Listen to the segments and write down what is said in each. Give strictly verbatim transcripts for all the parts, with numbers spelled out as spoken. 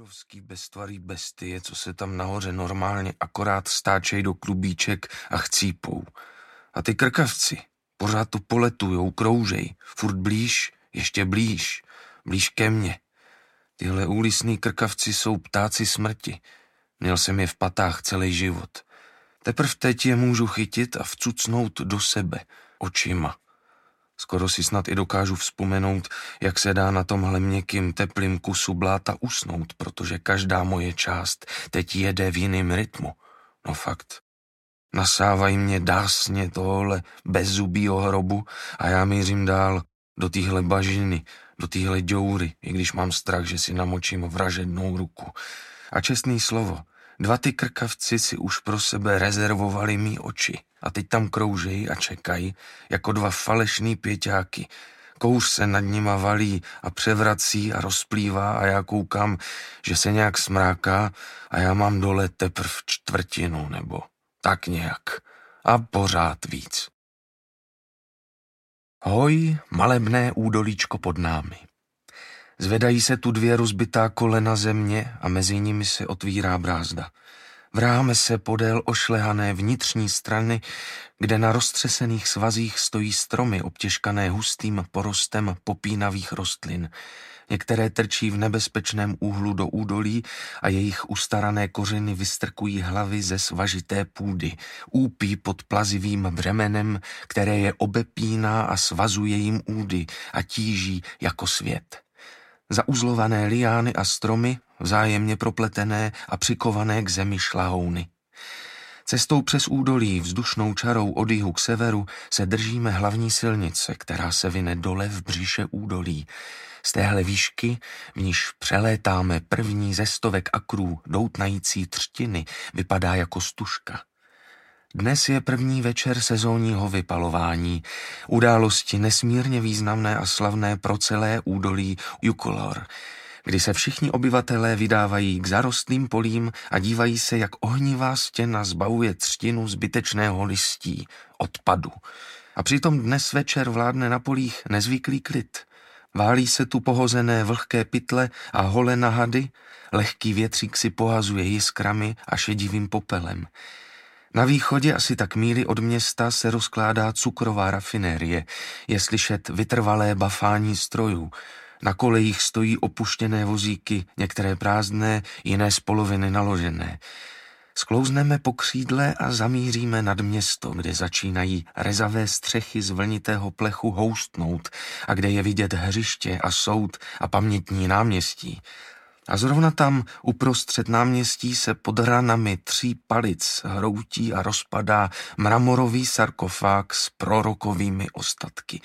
obrovský beztvarý bestie, co se tam nahoře normálně akorát stáčej do klubíček a chcípou. A ty krkavci pořád to poletujou, kroužej, furt blíž, ještě blíž, blíž ke mně. Tyhle úlisný krkavci jsou ptáci smrti. Měl jsem je v patách celý život. Teprv teď je můžu chytit a vcucnout do sebe očima. Skoro si snad i dokážu vzpomenout, jak se dá na tomhle měkkým teplým kusu bláta usnout, protože každá moje část teď jede v jiném rytmu. No fakt. Nasávají mě dásně tohle bezzubýho hrobu a já mířím dál do téhle bažiny, do téhle děury, i když mám strach, že si namočím vražednou ruku. A čestný slovo, dva ty krkavci si už pro sebe rezervovali mý oči a teď tam kroužejí a čekají jako dva falešný pěťáky. Kouř se nad nima valí a převrací a rozplývá a já koukám, že se nějak smráká a já mám dole teprv čtvrtinu nebo tak nějak a pořád víc. Hoj, malebné údolíčko pod námi. Zvedají se tu dvě rozbitá kolena země a mezi nimi se otvírá brázda. Vráme se podél ošlehané vnitřní strany, kde na roztřesených svazích stojí stromy obtěžkané hustým porostem popínavých rostlin. Některé trčí v nebezpečném úhlu do údolí a jejich ustarané kořeny vystrkují hlavy ze svažité půdy, úpí pod plazivým břemenem, které je obepíná a svazuje jim údy a tíží jako svět. Zauzlované liány a stromy, vzájemně propletené a přikované k zemi šlahouny. Cestou přes údolí vzdušnou čarou od jihu k severu se držíme hlavní silnice, která se vyne dole v břiše údolí. Z téhle výšky, v níž přelétáme první ze stovek akrů doutnající třtiny, vypadá jako stužka. Dnes je první večer sezónního vypalování, události nesmírně významné a slavné pro celé údolí Jukolor, kdy se všichni obyvatelé vydávají k zarostlým polím a dívají se, jak ohnivá stěna zbavuje třtinu zbytečného listí, odpadu. A přitom dnes večer vládne na polích nezvyklý klid. Válí se tu pohozené vlhké pytle a holé nahady, lehký větřík si pohazuje jiskrami a šedivým popelem. Na východě asi tak míli od města se rozkládá cukrová rafinérie, je slyšet vytrvalé bafání strojů. Na kolejích stojí opuštěné vozíky, některé prázdné, jiné z poloviny naložené. Sklouzneme po křídle a zamíříme nad město, kde začínají rezavé střechy z vlnitého plechu houstnout a kde je vidět hřiště a soud a pamětní náměstí. A zrovna tam uprostřed náměstí se pod ranami tří palic hroutí a rozpadá mramorový sarkofág s prorokovými ostatky.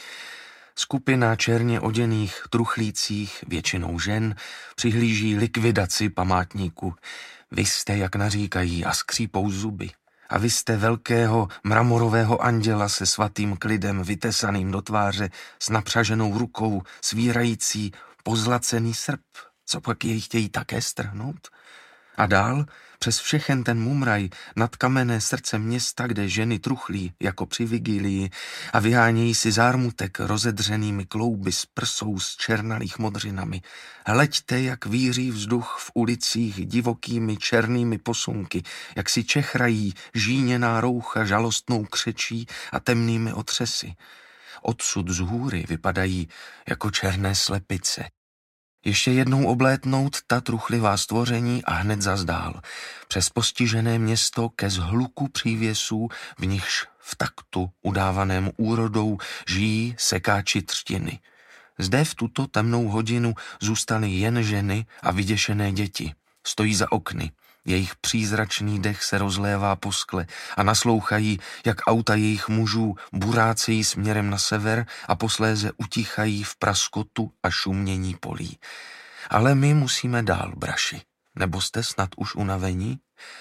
Skupina černě oděných truchlících, většinou žen, přihlíží likvidaci památníku. Vy jste, jak naříkají, a skřípou zuby. A vy jste velkého mramorového anděla se svatým klidem vytesaným do tváře, s napřaženou rukou, svírající pozlacený srp. Co pak jej chtějí také strhnout? A dál, přes všechen ten mumraj, nad kamenné srdce města, kde ženy truchlí, jako při vigílii, a vyhánějí si zármutek rozedřenými klouby s prsou s černalých modřinami. Hleďte, jak víří vzduch v ulicích divokými černými posunky, jak si čechrají žíněná roucha žalostnou křečí a temnými otřesy. Odsud z hůry vypadají jako černé slepice. Ještě jednou oblétnout ta truchlivá stvoření a hned zazdál. Přes postižené město ke zhluku přívěsů, v nichž v taktu udávaném úrodou žijí sekáči třtiny. Zde v tuto temnou hodinu zůstaly jen ženy a vyděšené děti. Stojí za okny. Jejich přízračný dech se rozlévá po skle a naslouchají, jak auta jejich mužů burácejí směrem na sever a posléze utichají v praskotu a šumění polí. Ale my musíme dál, braši. Nebo jste snad už unavení?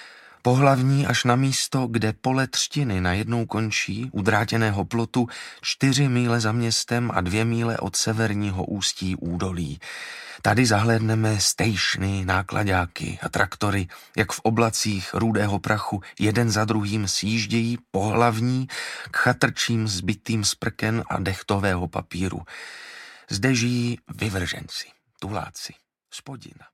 Pohlavní až na místo, kde pole třtiny najednou končí, u drátěného plotu, čtyři míle za městem a dvě míle od severního ústí údolí. Tady zahlédneme stejšny, náklaďáky a traktory, jak v oblacích rudého prachu jeden za druhým sjíždějí pohlavní k chatrčím zbytým z prken a dechtového papíru. Zde žijí vyvrženci, tuláci, spodina.